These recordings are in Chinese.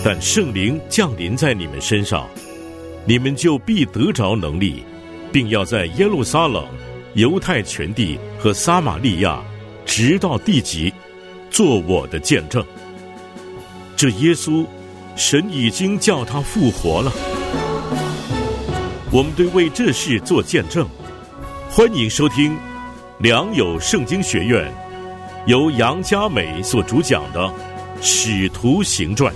但圣灵降临在你们身上，你们就必得着能力，并要在耶路撒冷、犹太全地和撒玛利亚，直到地极，做我的见证。这耶稣，神已经叫他复活了。我们对为这事做见证。欢迎收听良友圣经学院由杨嘉美所主讲的《使徒行传》。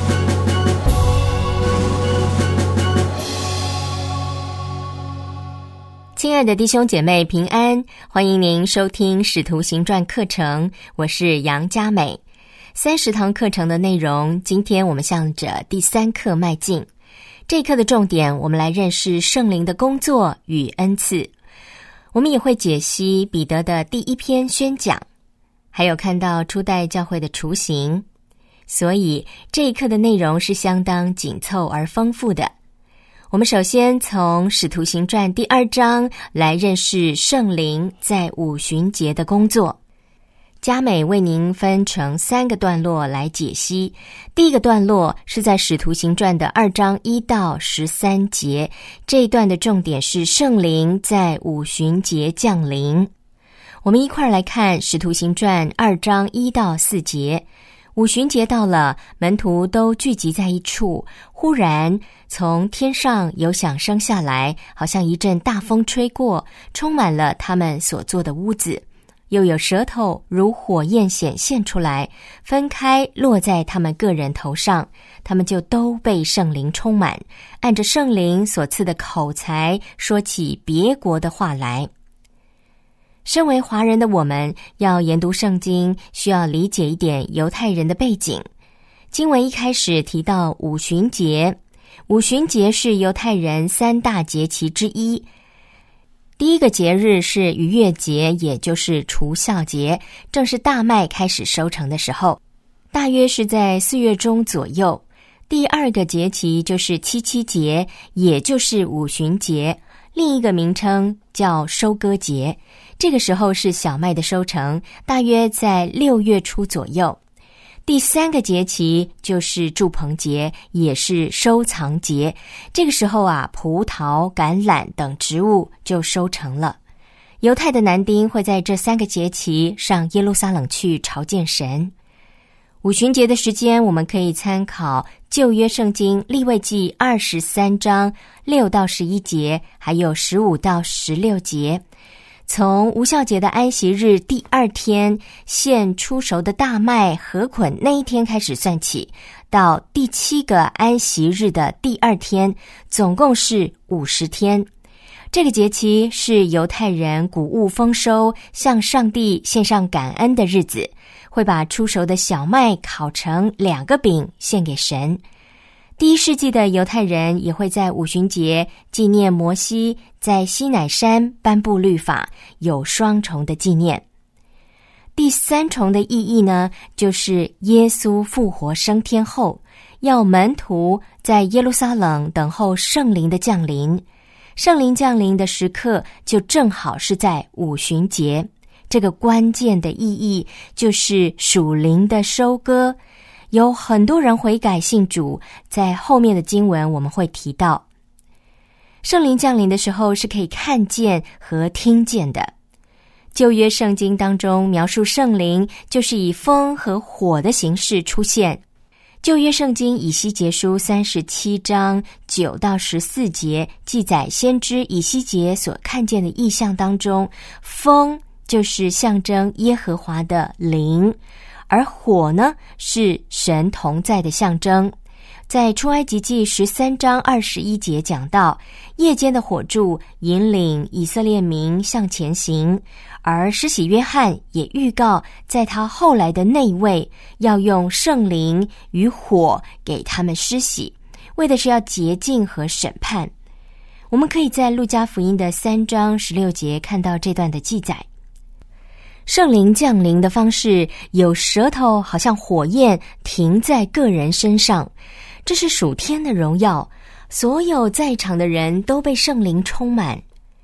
亲爱的弟兄姐妹平安，欢迎您收听《使徒行传》课程，我是杨嘉美。30堂课程的内容，今天我们向着第3课迈进。这一课的重点，我们来认识圣灵的工作与恩赐。我们也会解析彼得的第1篇宣讲，还有看到初代教会的雏形。所以这一课的内容是相当紧凑而丰富的。我们首先从《使徒行传》第2章来认识圣灵在五旬节的工作。嘉美为您分成3个段落来解析。第一个段落是在《使徒行传》的2章1到13节，这一段的重点是圣灵在五旬节降临。我们一块来看《使徒行传》2章1到4节。五旬节到了，门徒都聚集在一处，忽然从天上有响声下来，好像一阵大风吹过，充满了他们所坐的屋子。又有舌头如火焰显现出来，分开落在他们个人头上，他们就都被圣灵充满，按着圣灵所赐的口才说起别国的话来。身为华人的我们，要研读圣经，需要理解一点犹太人的背景。经文一开始提到五旬节，五旬节是犹太人3大节期之一。第一个节日是逾越节，也就是除酵节，正是大麦开始收成的时候，大约是在4月中左右。第2个节期就是七七节，也就是五旬节，另一个名称叫收割节。这个时候是小麦的收成，大约在6月初左右。第3个节期就是住棚节，也是收藏节。这个时候葡萄、橄榄等植物就收成了。犹太的男丁会在这3个节期上耶路撒冷去朝见神。五旬节的时间，我们可以参考旧约圣经利未记23章6到11节，还有15到16节。从无酵节的安息日第2天现出熟的大麦禾捆那一天开始算起，到第7个安息日的第2天，总共是50天。这个节期是犹太人谷物丰收，向上帝献上感恩的日子，会把出熟的小麦烤成2个饼献给神。第1世纪的犹太人也会在五旬节纪念摩西在西乃山颁布律法，有双重的纪念。第3重的意义呢，就是耶稣复活升天后，要门徒在耶路撒冷等候圣灵的降临。圣灵降临的时刻就正好是在五旬节，这个关键的意义就是属灵的收割。有很多人悔改信主，在后面的经文我们会提到。圣灵降临的时候是可以看见和听见的。旧约圣经当中描述圣灵就是以风和火的形式出现。旧约圣经以西结书37章9到14节记载先知以西结所看见的异象当中，风就是象征耶和华的灵，而火呢，是神同在的象征。在出埃及记13章21节讲到，夜间的火柱引领以色列民向前行，而施洗约翰也预告，在他后来的那一位要用圣灵与火给他们施洗，为的是要洁净和审判。我们可以在路加福音的3章16节看到这段的记载。圣灵降临的方式有舌头好像火焰停在个人身上，这是属天的荣耀，所有在场的人都被圣灵充满。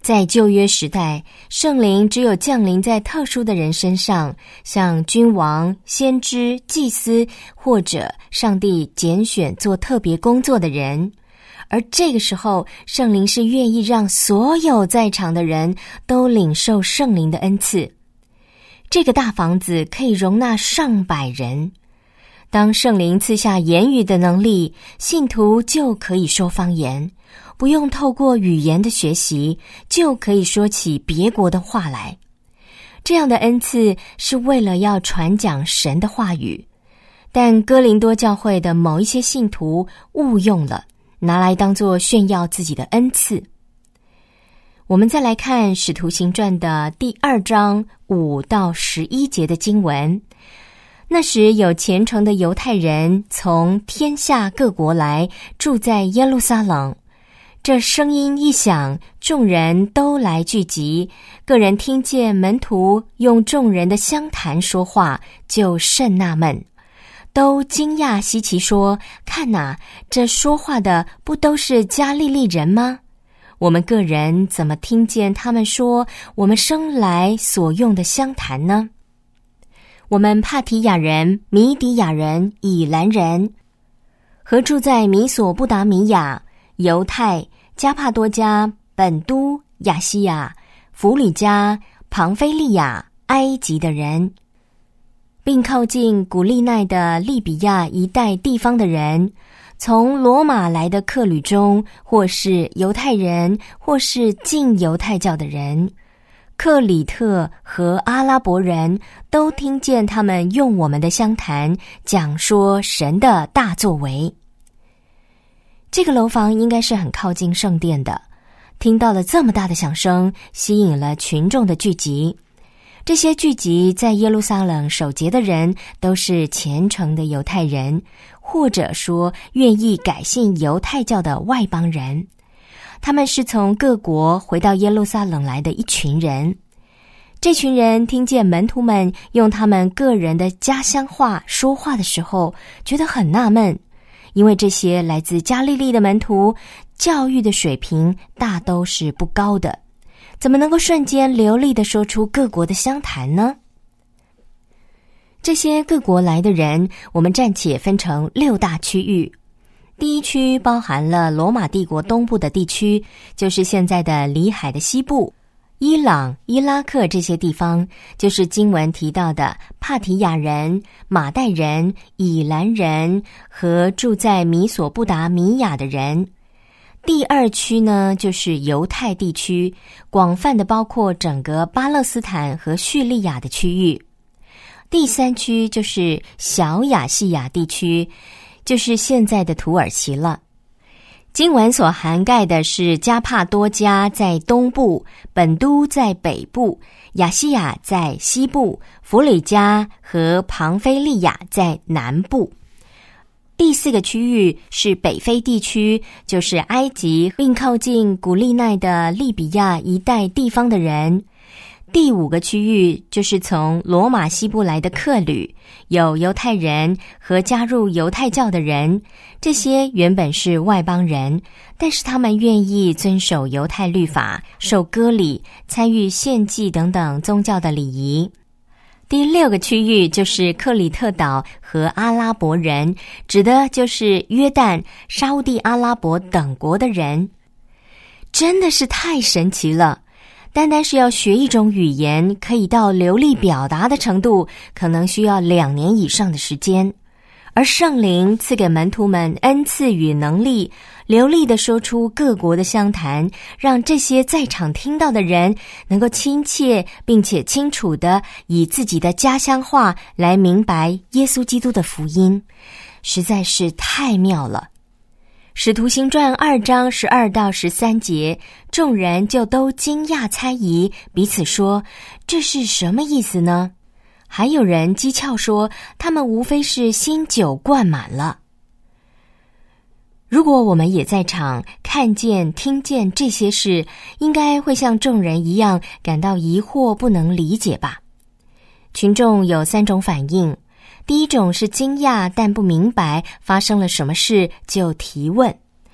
在旧约时代，圣灵只有降临在特殊的人身上，像君王、先知、祭司，或者上帝拣选做特别工作的人。而这个时候，圣灵是愿意让所有在场的人都领受圣灵的恩赐。这个大房子可以容纳上百人。当圣灵赐下言语的能力，信徒就可以说方言，不用透过语言的学习，就可以说起别国的话来。这样的恩赐是为了要传讲神的话语，但哥林多教会的某一些信徒误用了，拿来当作炫耀自己的恩赐。我们再来看《使徒行传》的第2章5到11节的经文。那时有虔诚的犹太人从天下各国来，住在耶路撒冷。这声音一响，众人都来聚集，个人听见门徒用众人的相谈说话，就甚纳闷，都惊讶稀奇说：看哪，这说话的不都是加利利人吗？我们个人怎么听见他们说我们生来所用的相谈呢？我们帕提亚人、米底亚人、以兰人，和住在米索不达米亚、犹太、加帕多家、本都、亚西亚、弗里加、庞菲利亚、埃及的人，并靠近古利奈的利比亚一带地方的人，从罗马来的客旅中，或是犹太人，或是进犹太教的人，克里特和阿拉伯人，都听见他们用我们的相谈讲说神的大作为。这个楼房应该是很靠近圣殿的，听到了这么大的响声，吸引了群众的聚集。这些聚集在耶路撒冷守节的人都是虔诚的犹太人，或者说愿意改信犹太教的外邦人。他们是从各国回到耶路撒冷来的一群人。这群人听见门徒们用他们个人的家乡话说话的时候，觉得很纳闷，因为这些来自加利利的门徒教育的水平大都是不高的，怎么能够瞬间流利地说出各国的相谈呢？这些各国来的人，我们暂且分成6大区域。第一区包含了罗马帝国东部的地区，就是现在的里海的西部，伊朗、伊拉克这些地方，就是经文提到的帕提亚人、马代人、以兰人和住在米索不达米亚的人。第2区呢，就是犹太地区，广泛的包括整个巴勒斯坦和叙利亚的区域。第3区就是小亚细亚地区，就是现在的土耳其了。经文所涵盖的是加帕多家在东部，本都在北部，亚细亚在西部，弗里加和庞菲利亚在南部。第4个区域是北非地区，就是埃及并靠近古利奈的利比亚一带地方的人。第5个区域就是从罗马西部来的客旅，有犹太人和加入犹太教的人，这些原本是外邦人，但是他们愿意遵守犹太律法，受割礼，参与献祭等等宗教的礼仪。第6个区域就是克里特岛和阿拉伯人，指的就是约旦、沙烏地阿拉伯等国的人。真的是太神奇了，单单是要学一种语言，可以到流利表达的程度，可能需要2年以上的时间。而圣灵赐给门徒们恩赐与能力，流利地说出各国的相谈，让这些在场听到的人能够亲切并且清楚地以自己的家乡话来明白耶稣基督的福音，实在是太妙了。使徒行传2章12到13节，众人就都惊讶猜疑，彼此说：这是什么意思呢？还有人讥诮说，他们无非是新酒灌满了。如果我们也在场，看见听见这些事，应该会像众人一样感到疑惑，不能理解吧。群众有3种反应。第一种是惊讶但不明白发生了什么事，就提问。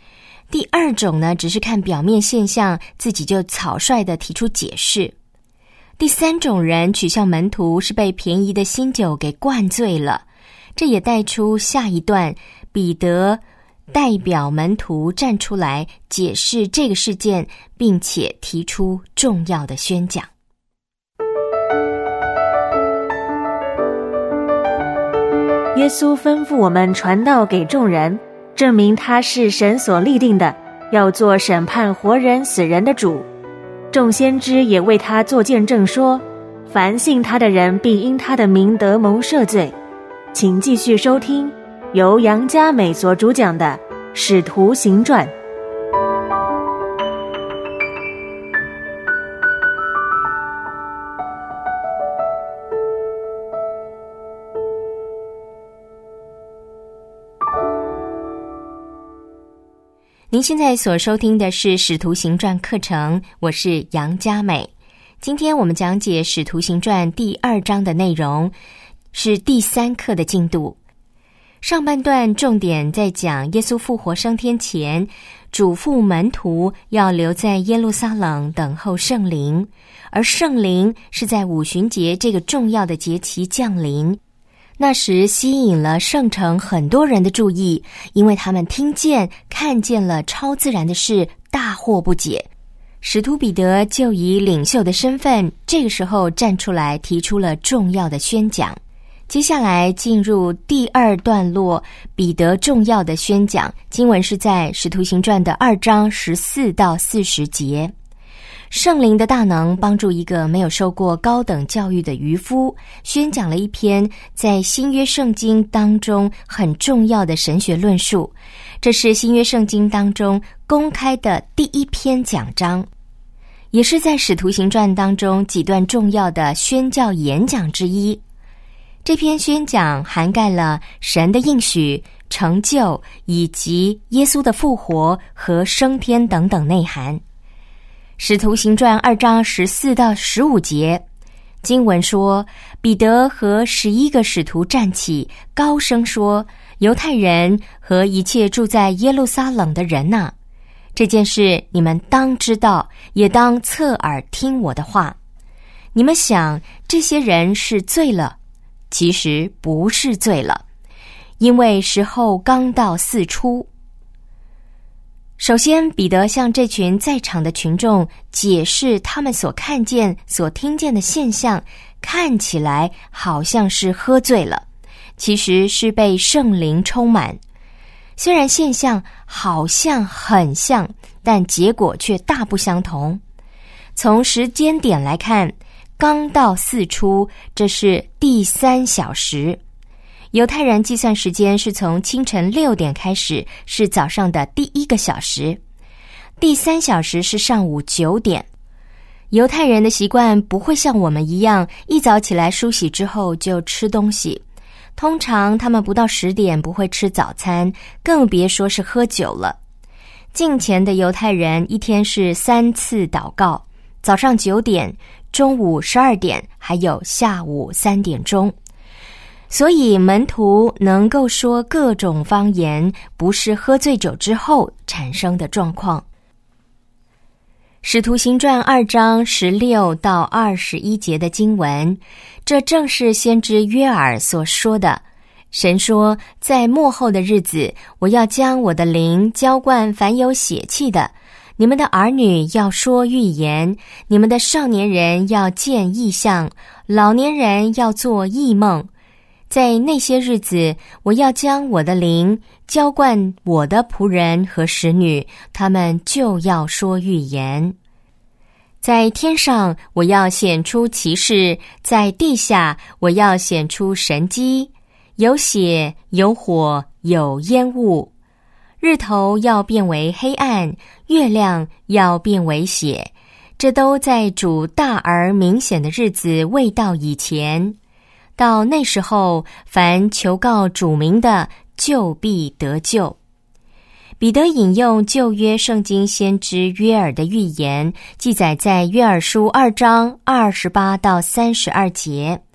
第二种呢，只是看表面现象，自己就草率地提出解释。第三种人取笑门徒是被便宜的新酒给灌醉了，这也带出下一段，彼得代表门徒站出来解释这个事件，并且提出重要的宣讲。 耶稣吩咐我们传道给众人，证明他是神所立定的，要做审判活人死人的主。众先知也为他作见证说，凡信他的人必因他的名得蒙赦罪。请继续收听由杨嘉美所主讲的《使徒行传》。 您现在所收听的是《使徒行传》课程，我是杨嘉美。今天我们讲解《使徒行传》第2章的内容，是第3课的进度。上半段重点在讲耶稣复活升天前，嘱咐门徒要留在耶路撒冷等候圣灵，而圣灵是在五旬节这个重要的节期降临。那时吸引了圣城很多人的注意，因为他们听见看见了超自然的事，大惑不解。使徒彼得就以领袖的身份，这个时候站出来提出了重要的宣讲。接下来进入第2段落，彼得重要的宣讲，经文是在使徒行传的2章14到40节。圣灵的大能帮助一个没有受过高等教育的渔夫，宣讲了一篇在新约圣经当中很重要的神学论述。这是新约圣经当中公开的第1篇讲章，也是在使徒行传当中几段重要的宣教演讲之一。这篇宣讲涵盖了神的应许、成就以及耶稣的复活和升天等等内涵。使徒行传2章14到15节，经文说，彼得和11个使徒站起，高声说，犹太人和一切住在耶路撒冷的人哪，这件事你们当知道，也当侧耳听我的话。你们想这些人是醉了，其实不是醉了，因为时候刚到4初。首先，彼得向这群在场的群众解释他们所看见、所听见的现象，看起来好像是喝醉了，其实是被圣灵充满。虽然现象好像很像，但结果却大不相同。从时间点来看，刚到4初，这是第3小时。犹太人计算时间是从清晨6点开始，是早上的第1个小时。第3小时是上午9点。犹太人的习惯不会像我们一样，一早起来梳洗之后就吃东西。通常他们不到10点不会吃早餐，更别说是喝酒了。敬虔的犹太人一天是3次祷告，早上9点、中午12点，还有下午3点钟。所以门徒能够说各种方言，不是喝醉酒之后产生的状况。使徒行传2章16到21节的经文，这正是先知约珥所说的。神说，在末后的日子，我要将我的灵浇灌凡有血气的，你们的儿女要说预言，你们的少年人要见异象，老年人要做异梦。在那些日子，我要将我的灵浇灌我的仆人和使女，他们就要说预言。在天上，我要显出奇事；在地下，我要显出神迹。有血，有火，有烟雾。日头要变为黑暗，月亮要变为血。这都在主大而明显的日子未到以前。到那时候，凡求告主名的，就必得救。彼得引用旧约圣经先知约珥的预言，记载在约珥书2章28到32节。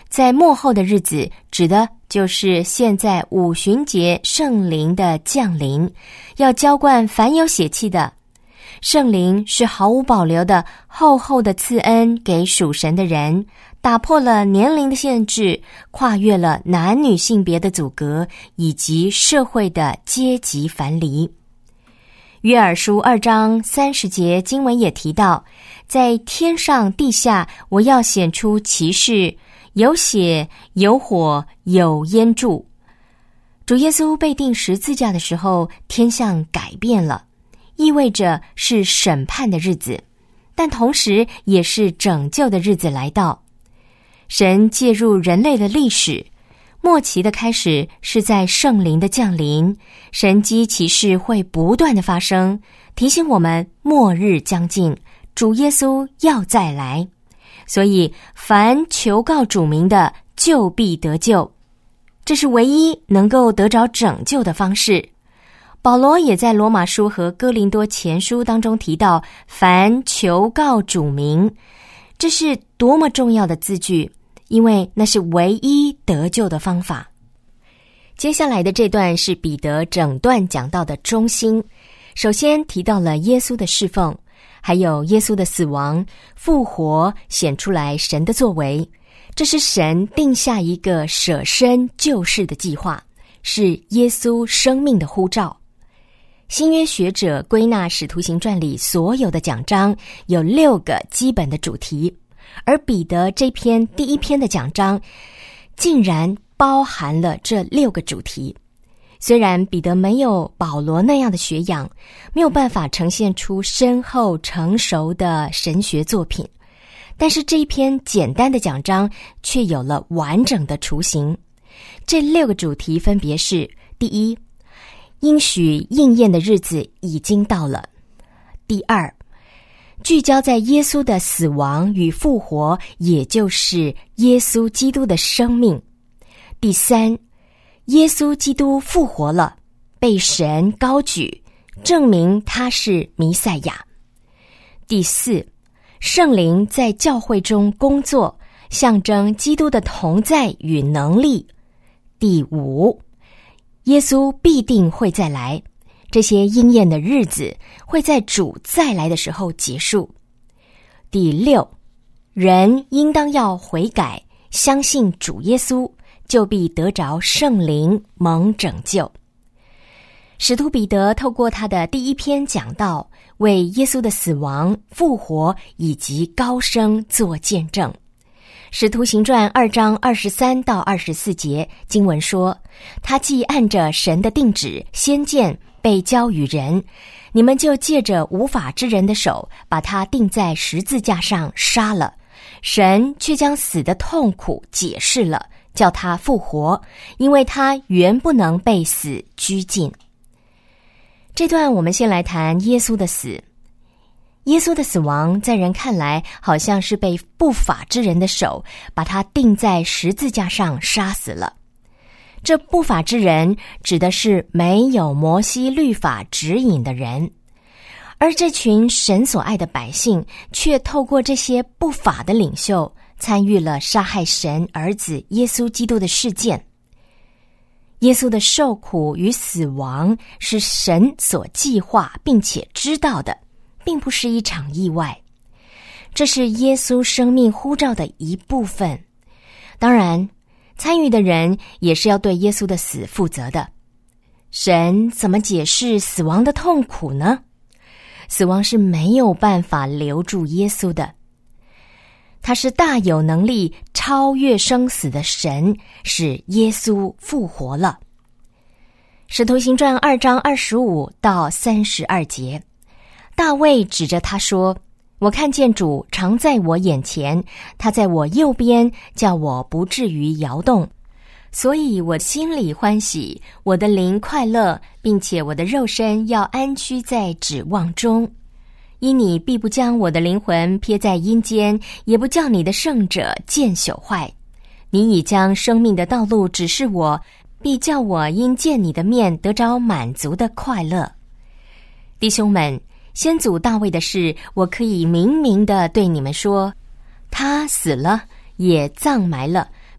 在末后的日子，指的就是现在五旬节圣灵的降临，要浇灌凡有血气的。圣灵是毫无保留的厚厚的赐恩给属神的人，打破了年龄的限制，跨越了男女性别的阻隔，以及社会的阶级樊篱。约珥书2章30节经文也提到，在天上地下，我要显出奇事，有血，有火，有烟柱。主耶稣被钉十字架的时候，天象改变了，意味着是审判的日子，但同时也是拯救的日子来到。神介入人类的历史，末期的开始是在圣灵的降临，神迹奇事会不断的发生，提醒我们末日将近，主耶稣要再来。所以凡求告主名的，就必得救，这是唯一能够得着拯救的方式。保罗也在罗马书和哥林多前书当中提到，凡求告主名，这是多么重要的字句，因为那是唯一得救的方法。接下来的这段是彼得整段讲道的中心，首先提到了耶稣的侍奉，还有耶稣的死亡、复活，显出来神的作为。这是神定下一个舍身救世的计划，是耶稣生命的呼召。新约学者归纳使徒行传里所有的讲章有6个基本的主题，而彼得这篇第一篇的讲章竟然包含了这6个主题。虽然彼得没有保罗那样的学养，没有办法呈现出深厚成熟的神学作品，但是这一篇简单的讲章却有了完整的雏形。这6个主题分别是：第一，应许应验的日子已经到了；第二，聚焦在耶稣的死亡与复活，也就是耶稣基督的生命；第三，耶稣基督复活了，被神高举，证明他是弥赛亚；第四，圣灵在教会中工作，象征基督的同在与能力；第五，耶稣必定会再来，这些应验的日子会在主再来的时候结束；第六，人应当要悔改，相信主耶稣，就必得着圣灵，蒙拯救。使徒彼得透过他的第一篇讲道，为耶稣的死亡、复活以及高升做见证。使徒行传2章23到24节经文说，他既按着神的定旨先见被交与人，你们就借着无法之人的手把他钉在十字架上杀了，神却将死的痛苦解释了，叫他复活，因为他原不能被死拘禁。这段我们先来谈耶稣的死。耶稣的死亡在人看来好像是被不法之人的手把他钉在十字架上杀死了。这不法之人指的是没有摩西律法指引的人，而这群神所爱的百姓却透过这些不法的领袖参与了杀害神儿子耶稣基督的事件。耶稣的受苦与死亡是神所计划并且知道的，并不是一场意外，这是耶稣生命呼召的一部分。当然，参与的人也是要对耶稣的死负责的。神怎么解释死亡的痛苦呢？死亡是没有办法留住耶稣的，他是大有能力超越生死的神，使耶稣复活了。使徒行传2章25到32节，大卫指着他说，我看见主常在我眼前，他在我右边，叫我不至于摇动。所以我心里欢喜，我的灵快乐，并且我的肉身要安居在指望中。因你必不将我的灵魂撇在阴间，也不叫你的圣者见朽坏。你已将生命的道路指示我，必叫我因见你的面得着满足的快乐。弟兄们，先祖大卫的事，我可以明明地对你们说，他死了，也葬埋了，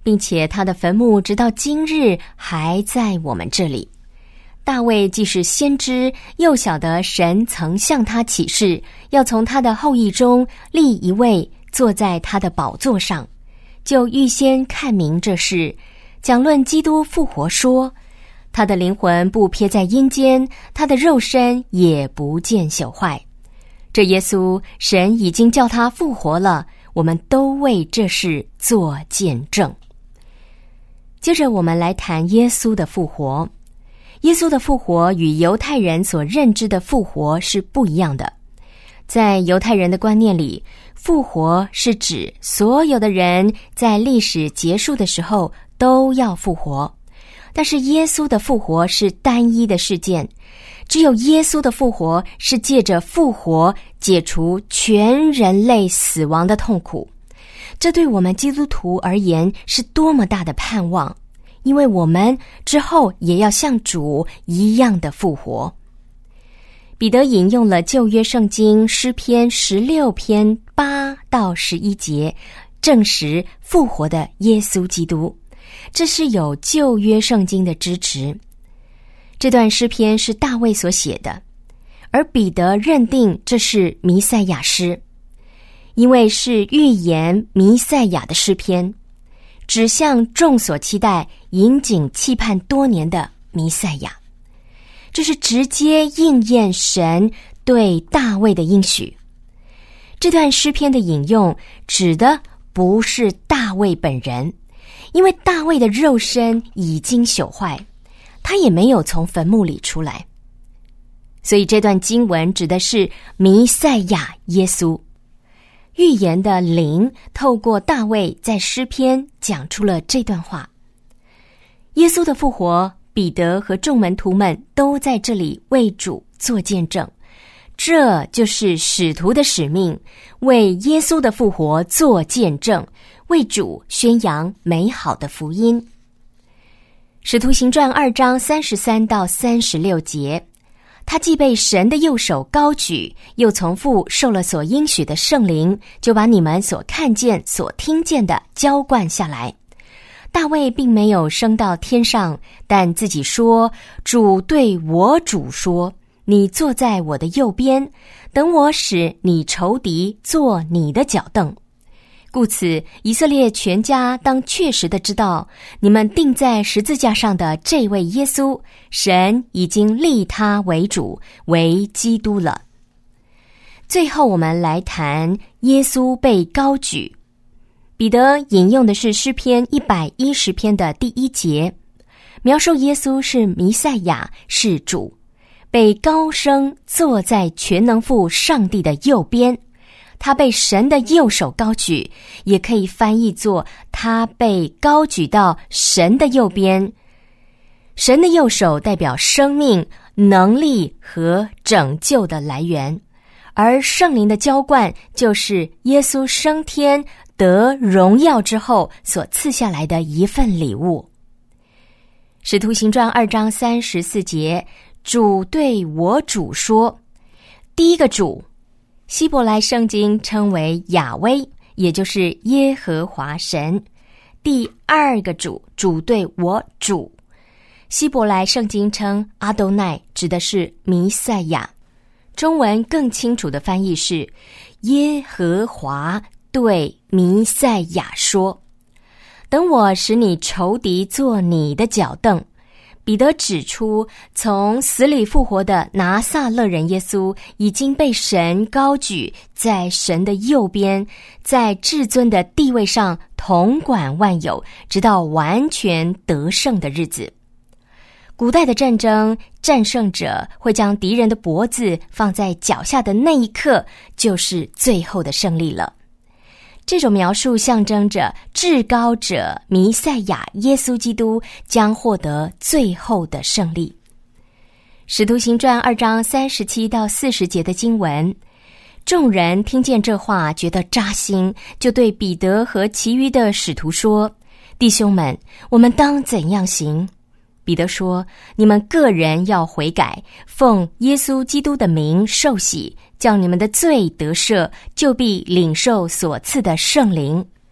并且他的坟墓直到今日还在我们这里。大卫既是先知，又晓得神曾向他启示，要从他的后裔中立一位坐在他的宝座上，就预先看明这事，讲论基督复活说，他的灵魂不撇在阴间，他的肉身也不见朽坏。这耶稣，神已经叫他复活了，我们都为这事做见证。接着我们来谈耶稣的复活。耶稣的复活与犹太人所认知的复活是不一样的。在犹太人的观念里，复活是指所有的人在历史结束的时候都要复活，但是耶稣的复活是单一的事件，只有耶稣的复活是借着复活解除全人类死亡的痛苦。这对我们基督徒而言是多么大的盼望，因为我们之后也要像主一样的复活。彼得引用了旧约圣经诗篇16篇8到11节，证实复活的耶稣基督，这是有旧约圣经的支持。这段诗篇是大卫所写的，而彼得认定这是弥赛亚诗，因为是预言弥赛亚的诗篇，指向众所期待、引颈期盼多年的弥赛亚。这是直接应验神对大卫的应许。这段诗篇的引用指的不是大卫本人，因为大卫的肉身已经朽坏，他也没有从坟墓里出来，所以这段经文指的是弥赛亚耶稣。预言的灵透过大卫在诗篇讲出了这段话。耶稣的复活，彼得和众门徒们都在这里为主做见证，这就是使徒的使命，为耶稣的复活做见证，为主宣扬美好的福音。使徒行传2章33到36节，他既被神的右手高举，又从父受了所应许的圣灵，就把你们所看见所听见的浇灌下来。大卫并没有升到天上，但自己说，主对我主说，你坐在我的右边，等我使你仇敌坐你的脚凳。故此以色列全家当确实的知道，你们钉在十字架上的这位耶稣，神已经立他为主，为基督了。最后我们来谈耶稣被高举。彼得引用的是诗篇110篇的第1节，描述耶稣是弥赛亚，是主，被高升坐在全能父上帝的右边。他被神的右手高举，也可以翻译作他被高举到神的右边。神的右手代表生命、能力和拯救的来源，而圣灵的浇灌就是耶稣升天得荣耀之后所赐下来的一份礼物。使徒行传2章34节，主对我主说，第一个主，希伯来圣经称为雅威，也就是耶和华神。第二个主，主对我主，希伯来圣经称阿都奈，指的是弥赛亚。中文更清楚的翻译是耶和华对弥赛亚说，等我使你仇敌做你的脚凳。彼得指出，从死里复活的拿撒勒人耶稣已经被神高举在神的右边，在至尊的地位上统管万有，直到完全得胜的日子。古代的战争，战胜者会将敌人的脖子放在脚下的那一刻，就是最后的胜利了。这种描述象征着至高者弥赛亚耶稣基督将获得最后的胜利。使徒行传2章37到40节的经文，众人听见这话觉得扎心，就对彼得和其余的使徒说，弟兄们，我们当怎样行？彼得说，你们个人要悔改，奉耶稣基督的名受洗，叫你们的罪得赦，就必领受所赐的圣灵。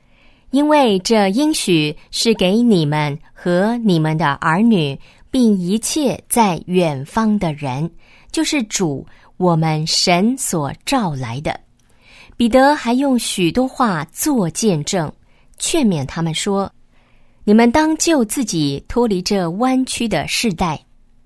因为这应许是给你们和你们的儿女，并一切在远方的人，就是主我们神所召来的。彼得还用许多话做见证，劝勉他们说，你们当救自己脱离这弯曲的世代。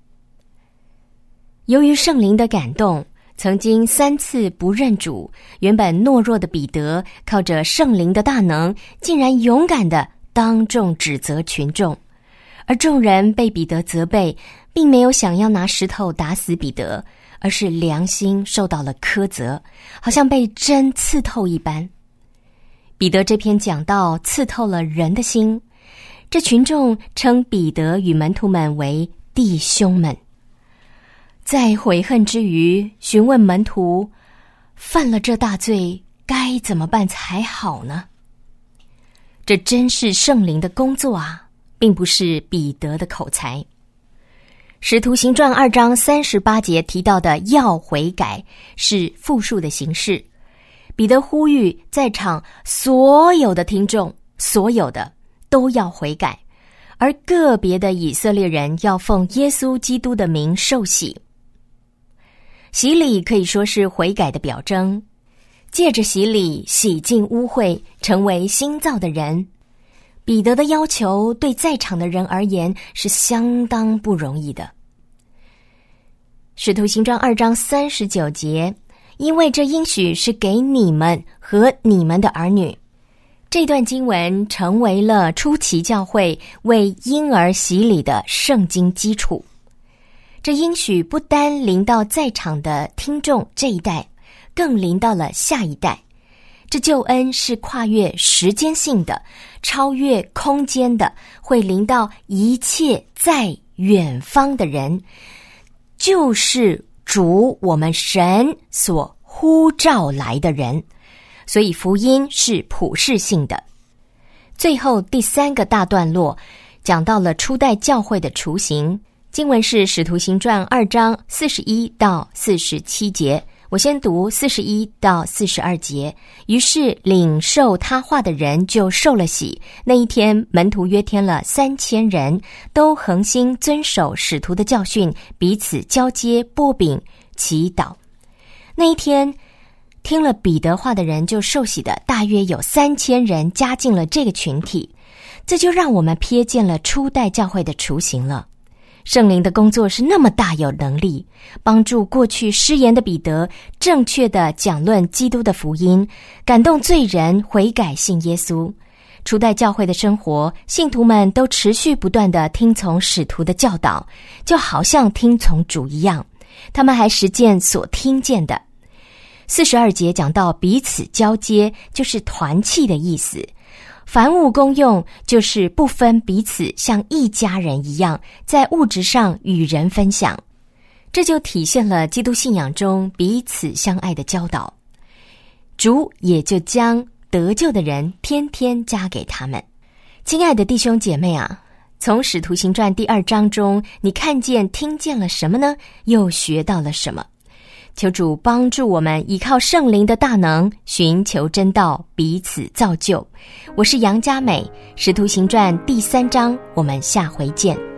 由于圣灵的感动，曾经3次不认主，原本懦弱的彼得靠着圣灵的大能，竟然勇敢地当众指责群众。而众人被彼得责备，并没有想要拿石头打死彼得，而是良心受到了苛责，好像被针刺透一般。彼得这篇讲道刺透了人的心，这群众称彼得与门徒们为弟兄们。在悔恨之余，询问门徒，犯了这大罪该怎么办才好呢？这真是圣灵的工作啊，并不是彼得的口才。使徒行传2章38节提到的要悔改是复数的形式。彼得呼吁在场所有的听众，所有的都要悔改，而个别的以色列人要奉耶稣基督的名受洗。洗礼可以说是悔改的表征，借着洗礼洗净污秽，成为新造的人。彼得的要求对在场的人而言是相当不容易的。使徒行传2章39节，因为这应许是给你们和你们的儿女。这段经文成为了初期教会为婴儿洗礼的圣经基础。这应许不单临到在场的听众这一代，更临到了下一代。这救恩是跨越时间性的，超越空间的，会临到一切在远方的人，就是主我们神所呼召来的人。所以福音是普世性的。最后第3个大段落讲到了初代教会的雏形，经文是使徒行传2章41到47节，我先读41到42节。于是领受他话的人就受了洗，那一天门徒约添了3000人，都恒心遵守使徒的教训，彼此交接擘饼祈祷。那一天听了彼得话的人就受洗的大约有3000人，加进了这个群体。这就让我们瞥见了初代教会的雏形了。圣灵的工作是那么大有能力，帮助过去失言的彼得正确地讲论基督的福音，感动罪人悔改信耶稣。初代教会的生活，信徒们都持续不断地听从使徒的教导，就好像听从主一样，他们还实践所听见的。42节讲到彼此交接，就是团契的意思。凡物公用，就是不分彼此，像一家人一样，在物质上与人分享。这就体现了基督信仰中彼此相爱的教导。主也就将得救的人天天加给他们。亲爱的弟兄姐妹啊，从使徒行传第2章中，你看见听见了什么呢？又学到了什么？求主帮助我们依靠圣灵的大能，寻求真道，彼此造就。我是杨嘉美，使徒行传第3章，我们下回见。